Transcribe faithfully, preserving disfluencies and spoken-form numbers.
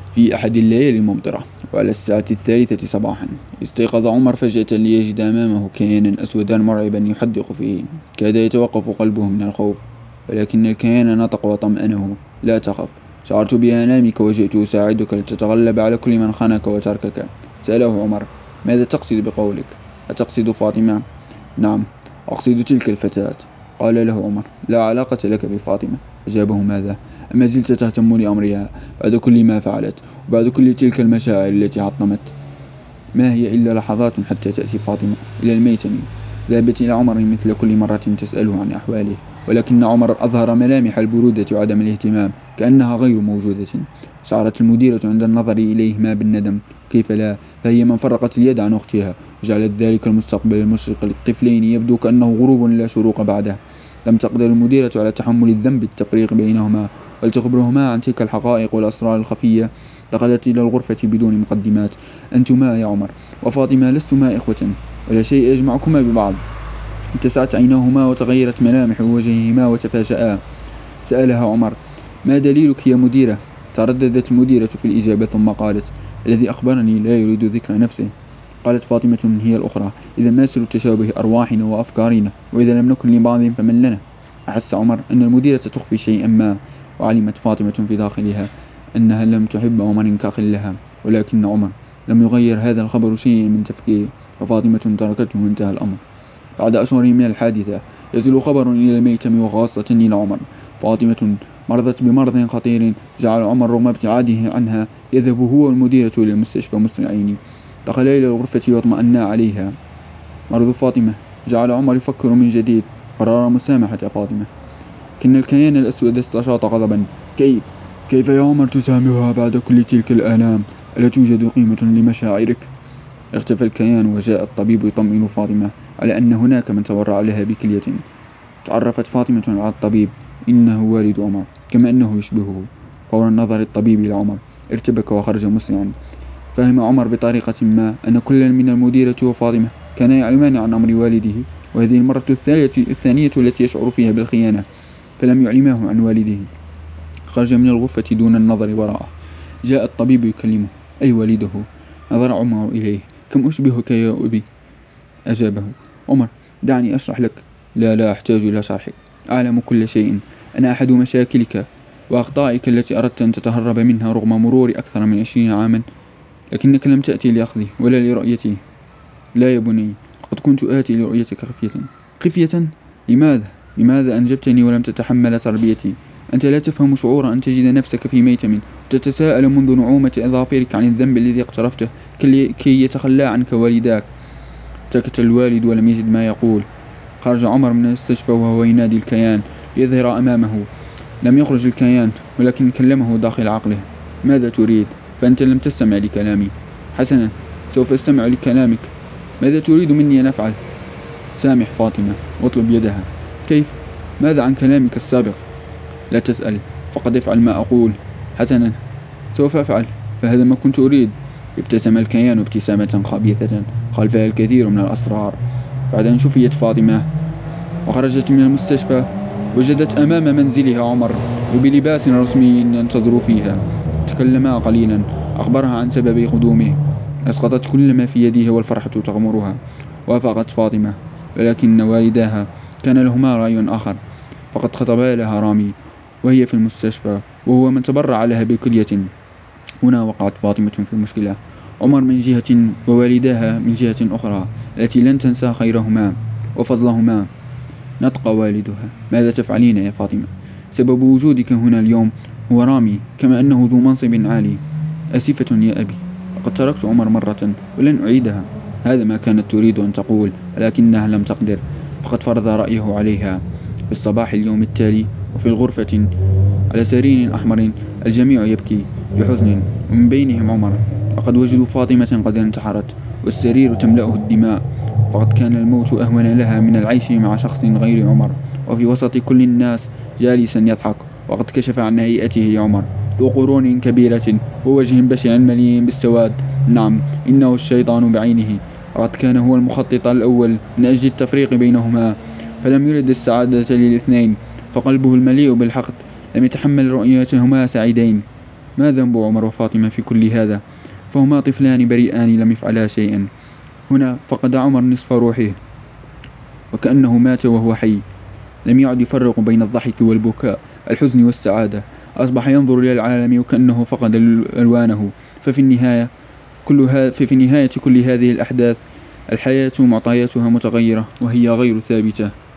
في أحد الليالي الممطرة وعلى الساعة الثالثة صباحا، استيقظ عمر فجأة ليجد أمامه كيانا أسودا مرعبا يحدق فيه. كاد يتوقف قلبه من الخوف، ولكن الكيان نطق وطمأنه: لا تخف، شعرت بآلامك وجئت أساعدك لتتغلب على كل من خانك وتركك. سأله عمر: ماذا تقصد بقولك؟ أتقصد فاطمة؟ نعم، أقصد تلك الفتاة. قال له عمر: لا علاقة لك بفاطمة. أجابه: ماذا؟ أما زلت تهتم لأمرها بعد كل ما فعلت وبعد كل تلك المشاعر التي حطمت؟ ما هي إلا لحظات حتى تأتي فاطمة إلى الميتم. ذهبت إلى عمر مثل كل مرة تسأله عن أحواله، ولكن عمر أظهر ملامح البرودة وعدم الاهتمام كأنها غير موجودة. شعرت المديرة عند النظر إليهما بالندم. كيف لا، فهي من فرقت اليد عن أختها وجعلت ذلك المستقبل المشرق للطفلين يبدو كأنه غروب لا شروق بعده. لم تقدر المديرة على تحمل الذنب التفريق بينهما ولتخبرهما عن تلك الحقائق والأسرار الخفية. دخلت إلى الغرفة بدون مقدمات. أنتما يا عمر وفاطمة لستما إخوة، ولا شيء يجمعكما ببعض. اتسعت عيناهما وتغيرت ملامح وجههما وتفاجأا. سألها عمر: ما دليلك يا مديرة؟ ترددت المديرة في الإجابة ثم قالت: الذي أخبرني لا يريد ذكر نفسه. قالت فاطمة هي الأخرى: إذا ما سر تشابه أرواحنا وأفكارنا، وإذا لم نكن لبعض فمن لنا؟ أحس عمر أن المديرة تخفي شيئا ما، وعلمت فاطمة في داخلها أنها لم تحب عمر كأخ لها، ولكن عمر لم يغير هذا الخبر شيئا من تفكيره، وفاطمة تركته وانتهى الأمر. بعد أشهر من الحادثة يصل خبر إلى الميتم وخاصة إلى عمر. فاطمة مرضت بمرض خطير جعل عمر رغم ابتعاده عنها يذهب هو والمديرة إلى المستشفى مسرعين. دخلا إلى الغرفة واطمأنا عليها. مرض فاطمة جعل عمر يفكر من جديد. قرر مسامحة فاطمة، لكن الكيان الأسود استشاط غضبا: كيف كيف يا عمر تسامحها بعد كل تلك الآلام؟ ألا توجد قيمة لمشاعرك؟ اختفى الكيان وجاء الطبيب يطمئن فاطمة على أن هناك من تبرع لها بكلية. تعرفت فاطمة على الطبيب، إنه والد عمر كما أنه يشبهه. فور نظر الطبيب إلى عمر ارتبك وخرج مسرعا. فهم عمر بطريقة ما أن كل من المديرة وفاطمة كان يعلمان عن أمر والده، وهذه المرة الثانية التي يشعر فيها بالخيانة، فلم يعلماه عن والده. خرج من الغرفة دون النظر وراءه. جاء الطبيب يكلمه: أي والده؟ نظر عمر إليه: كم أشبهك يا أبي؟ أجابه: عمر دعني أشرح لك. لا لا أحتاج إلى شرحك، أعلم كل شيء. أنا أحد مشاكلك وأخطائك التي أردت أن تتهرب منها رغم مرور أكثر من عشرين عاما، لكنك لم تأتي لأخذي ولا لرؤيتي. لا يا بني، قد كنت آتي لرؤيتك خفية. خفية؟ لماذا؟ لماذا أنجبتني ولم تتحمل تربيتي؟ أنت لا تفهم شعور أن تجد نفسك في ميتم وتتساءل منذ نعومة أظافرك عن الذنب الذي اقترفته كي يتخلى عنك والداك. سكت الوالد ولم يجد ما يقول. خرج عمر من المستشفى وهو ينادي الكيان ليظهر أمامه. لم يخرج الكيان، ولكن كلمه داخل عقله: ماذا تريد؟ فأنت لم تستمع لكلامي. حسنا، سوف أستمع لكلامك. ماذا تريد مني أن أفعل؟ سامح فاطمة واطلب يدها. كيف؟ ماذا عن كلامك السابق؟ لا تسأل، فقد افعل ما أقول. حسنا، سوف أفعل، فهذا ما كنت أريد. ابتسم الكيان ابتسامة خبيثة خلفها الكثير من الأسرار. بعد أن شفيت فاطمة وخرجت من المستشفى، وجدت أمام منزلها عمر وبلباس رسمي ينتظر فيها. تكلما قليلا، أخبرها عن سبب قدومه. أسقطت كل ما في يديها والفرحة تغمرها. وافقت فاطمة، ولكن والداها كان لهما رأي آخر، فقد خطبا لها رامي وهي في المستشفى، وهو من تبرع لها بكلية. هنا وقعت فاطمة في مشكلة، عمر من جهة ووالداها من جهة أخرى التي لن تنسى خيرهما وفضلهما. نطق والدها: ماذا تفعلين يا فاطمة؟ سبب وجودك هنا اليوم هو رامي، كما أنه ذو منصب عالي. آسفة يا أبي، لقد تركت عمر مرة ولن أعيدها. هذا ما كانت تريد أن تقول، ولكنها لم تقدر، فقد فرض رأيه عليها. في الصباح اليوم التالي، وفي الغرفة على سرير أحمر، الجميع يبكي بحزن، ومن بينهم عمر. لقد وجدوا فاطمة قد انتحرت والسرير تملأه الدماء، فقد كان الموت أهون لها من العيش مع شخص غير عمر. وفي وسط كل الناس جالسا يضحك، وقد كشف عن هيئته عمر، ذو قرون كبيرة ووجه بشع مليء بالسواد. نعم، إنه الشيطان بعينه. وقد كان هو المخطط الأول من أجل التفريق بينهما، فلم يرد السعادة للاثنين، فقلبه المليء بالحقد لم يتحمل رؤيتهما سعيدين. ما ذنب عمر وفاطمة في كل هذا؟ فهما طفلان بريئان لم يفعلا شيئا. هنا فقد عمر نصف روحه وكأنه مات وهو حي، لم يعد يفرق بين الضحك والبكاء، الحزن والسعادة، أصبح ينظر إلى العالم وكأنه فقد ألوانه. ففي النهاية كل ها في نهاية كل هذه الأحداث الحياة معطياتها متغيرة وهي غير ثابتة.